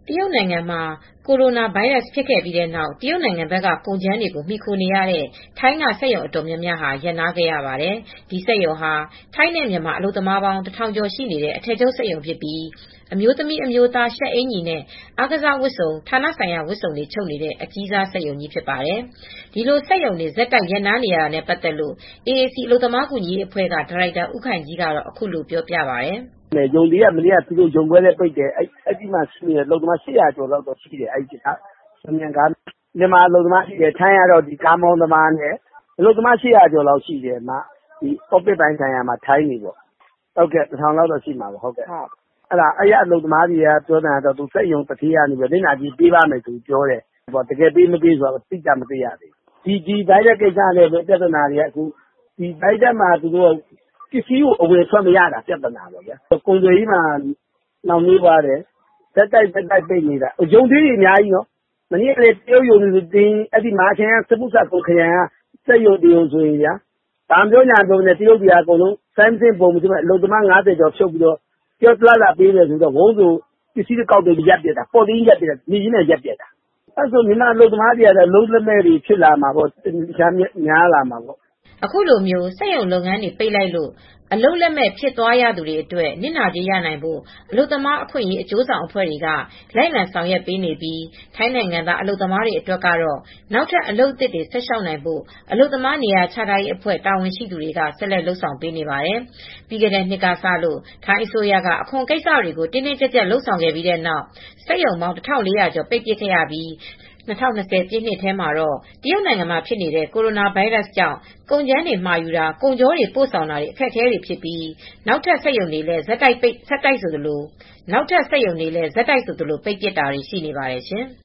တရုတ်နိုင်ငံမှာကိုရိုနာဗိုင်းရပ်စ်ဖြစ်ခဲ့ပြီးတဲ့နောက် တရုတ်နိုင်ငံဘက်ကကုန်ကြမ်းတွေကိုမှီခိုနေရတဲ့ထိုင်းကစက်ရုံအတော်များများရပ်နားခဲ့ရပါတယ်။ ဒီစက်ရုံဟာထိုင်းနဲ့မြန်မာအလုပ်သမားပေါင်း 1000 ကျော်ရှိနေတဲ့ အထည်ချုပ်စက်ရုံဖြစ်ပြီး အမျိုးသမီးအမျိုးသားရှပ်အင်္ကျီနဲ့အားကစားဝတ်စုံ ဌာနဆိုင်ရာဝတ်စုံတွေချုပ်နေတဲ့ အကြီးစားစက်ရုံကြီးဖြစ်ပါတယ်။ ဒီလိုစက်ရုံတွေဆက်တိုက်ရပ်နားနေရတာနဲ့ပတ်သက်လို့ AAC အလုပ်သမားကူညီရေးအဖွဲ့ကဒါရိုက်တာဦးခိုင်ကြီးကတော့အခုလိုပြောပြပါတယ်။ "ရုံတွေကမနေ့ကရုံခွဲလည်းပိတ်တယ်။ အဲဒီမှာရှိတဲ့အလုပ်သမား ၈၀၀ ကျော်လောက်ရှိတယ်။ မြန်မာအလုပ်သမားရှိတယ်။ ထိုင်းကတော့ကားမောင်းသမားနဲ့အလုပ်သမား ၈၀၀ ကျော်လောက်ရှိတယ်။ အော့ဖစ်ပိုင်းဆိုင်ရာမှာထိုင်းတွေပေါ့။ ၁,၀၀၀ လောက်တော့ရှိမှာပေါ့။ အဲဒီအလုပ်သမားတွေကပြောတာကတော့ စက်ရုံသူဌေးကနစ်နာကြေးပေးပါမယ်လို့ပြောတယ်။ တကယ်ပေးမပေးဆိုတာတော့အတိအကျမသိရသေးဘူး။ ဒီဗိုင်းရပ်စ်ကိစ္စနဲ့ပဲပြဿနာတွေကဒီဗိုင်းရပ်စ်မှာပစ္စည်းကိုအဝင်အထွက်မရတာပြဿနာပေါ့။ ကုန်သွယ်ရေးမှာနှောင့်နှေးသွားတယ်။ ဆက်တိုက်ပိတ်နေတာ။ ရုံသေးတွေအများကြီးနော်။ မနေ့ကလည်းတရုတ်ရုံတွေမာချင်ကစပ်ဘူးဆာခွန်ခရိုင်ကစက်ရုံတရုံဆိုရင်ဘာမပြောညာမပြောတရုတ်တွေကစိုင်းမဆင့်ပုံမဆင့်နဲ့အလုပ်သမား ၅၀ ကျော်ဖြုတ်ပြီးပြောလစာပေးမယ်ဆိုတော့ဝုန်းဆိုပစ္စည်းတွေကောက်တယ်ရပ်ပစ်တာပေါ့။ နေ့ချင်းနဲ့ရပ်ပစ်တာ။ အဲဒါဆိုမြန်မာအလုပ်သမားတွေကအလုပ်လက်မဲ့တွေဖြစ်လာမှာပေါ့။ များလာမှာပေါ့။ " အခုလိုစက်ရုံလုပ်ငန်းတွေပိတ်လိုက်လို့အလုပ်လက်မဲ့ဖြစ်သွားရသူတွေအတွက်နစ်နာကြေးရနိုင်ဖို့အလုပ်သမားအခွင့်ရေးအကျိုးဆောင်အဖွဲ့တွေကလိုက်လံဆောင်ရွက်ပေးနေပြီး ထိုင်းနိုင်ငံသားအလုပ်သမားတွေအတွက်ကတော့နောက်ထပ်အလုပ်သစ်တွေဆက်လျှောက်နိုင်ဖို့အလုပ်သမားနေရာချထားရေးအဖွဲ့တာဝန်ရှိသူတွေကဆက်လက်လုပ်ဆောင်ပေးနေပါတယ်။ ပြီးခဲ့တဲ့နှစ်ကစလို့ထိုင်းအစိုးရကအခွန်ကိစ္စတွေကိုတင်းတင်းကြပ်ကြပ်လုပ်ဆောင်ခဲ့ပြီးတဲ့နောက်စက်ရုံပေါင်း ၁,၄၀၀ ကျော်ပိတ်ပစ်ခဲ့ရပြီး ၂၀၂၀ ပြည့်နှစ်ထဲမှာတော့ တရုတ်နိုင်ငံမှာဖြစ်နေတဲ့ကိုရိုနာဗိုင်းရပ်စ်ကြောင့်ကုန်ကြမ်းတွေမှာယူတာကုန်ချောတွေပို့ဆောင်တာတွေအခက်အခဲတွေဖြစ်ပြီးနောက်ထပ်စက်ရုံတွေလည်းဆက်တိုက်ဆိုသလိုပိတ်ပစ်တာတွေရှိနေပါတယ်ရှင်။